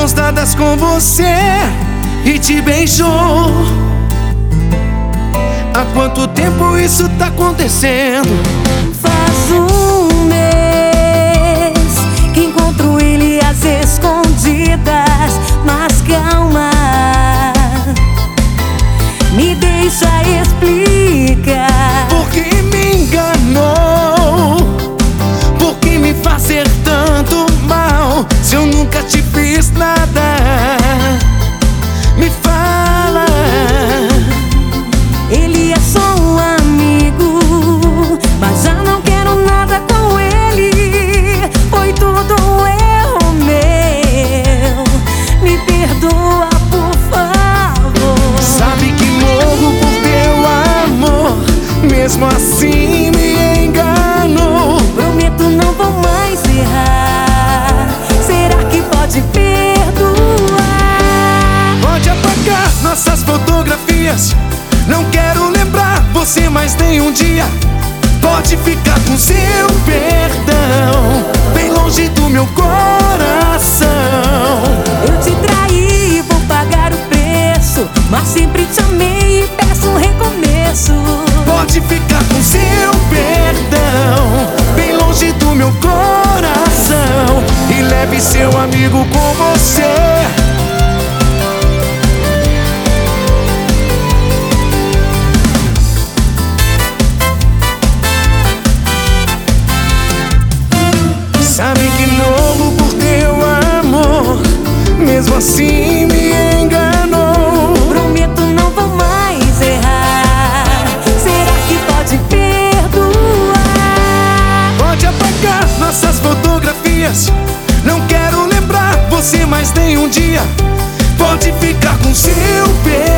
mãos dadas com você e te beijou. Há quanto tempo isso tá acontecendo? Faz um mês que encontro ele às escondidas. Mas calma, me deixa explicar. Por que me enganou? Por que me fazer tanto mal se eu nunca te fiz nada? Me fala. Ele é só um amigo, mas já não quero nada com ele. Foi tudo um erro meu, me perdoa por favor. Sabe que morro por teu amor, mesmo assim me enganou. Prometo não vou mais errar. Será que pode perdoar? Pode apagar nossas fotografias, não quero lembrar você mais nem um dia. Pode ficar com seu perdão bem longe do meu coração. Eu te traí, vou pagar o preço, mas sempre te amei e peço um recomeço. Pode ficar com seu perdão bem longe do meu coração e leve seu amigo com você. Sabe que morro por teu amor, mesmo assim me enganou. Prometo não vou mais errar. Será que pode perdoar? Pode apagar nossas fotografias, não quero lembrar você mais nem um dia. Pode ficar com seu perdão